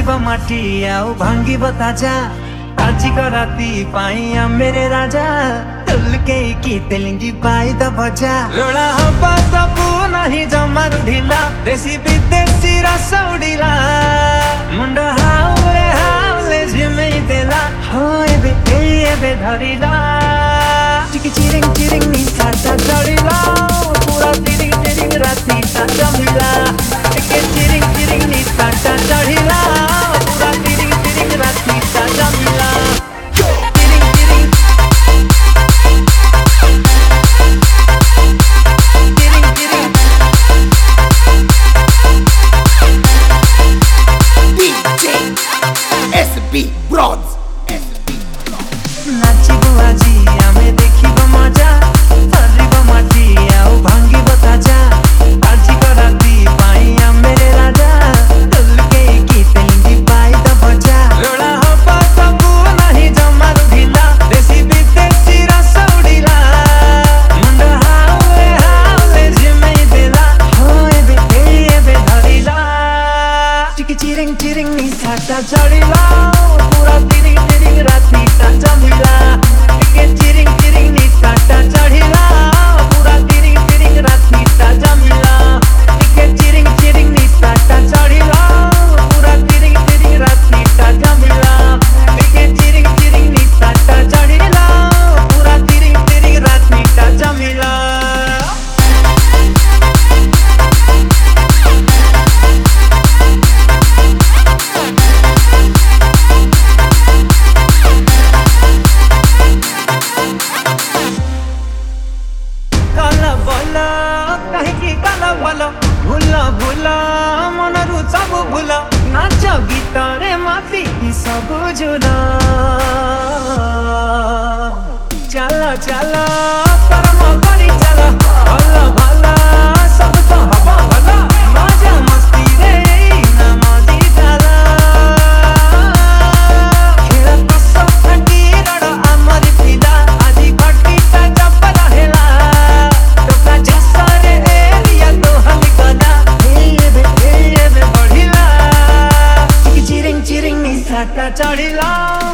माटी आउ भांगी बताजा आजी को राती पाइया मेरे राजा तुलके की तेलिंगी पाई द भजा रोड़ा हवा सबू नहीं जमा ढीला देसी विदेशी रस उड़ीला मुंडा हावले झिमे देला हो एबे धरिला चिकी चिरिंग चिरिंग नी साटा चढ़ीला पूरा तिरिंग तिरिंग राती ता जमिला चिकी चिरिंग चिरिंग नी साटा चढ़ीला पूरा तिरिंग तिरिंग राती ता जमिला नाचिबो आजी आमे देखिबो मजा धरिबो माटी आउ भांगी बताजा आजी को राती पाइया मेरे राजा तुलके की तेलिंगी पाई द भजा रोड़ा हवा सबू नहीं जमा ढीला देसी विदेशी रस उड़ीला मुंडा हावले झिमे देला हो एबे धरिला चिकी चिरिंग चिरिंग नी साटा चढ़ीला पूरा तिरिंग तिरिंग राती ता जमिला चिकी चिरिंग चिरिंग नी साटा चढ़ीला पूरा तिरिंग तिरिंग राती ता जमिला चिकी चिरिंग चिरिंग नी साटा चढ़ीला पूरा तिरिंग तिरिंग राती ता जमिला चिकी चिरिंग चिरिंग नी साटा चढ़ीला पूरा तिरिंग तिरिंग राती ता जमिला भूल मनरु सब भूल नाच गीत रे माफी सब झूल चल चल कर्म करी चल भल भल सब तो हवा भल मजा मस्ती रे ना मजी चल खेल कस फटी रड़ आमरी फिदा आजी घटी ता जप रहेला टोका झसरे एरिया तो हम कदा बढ़िला चिरिंग चिरिंग नी साटा चढ़ीला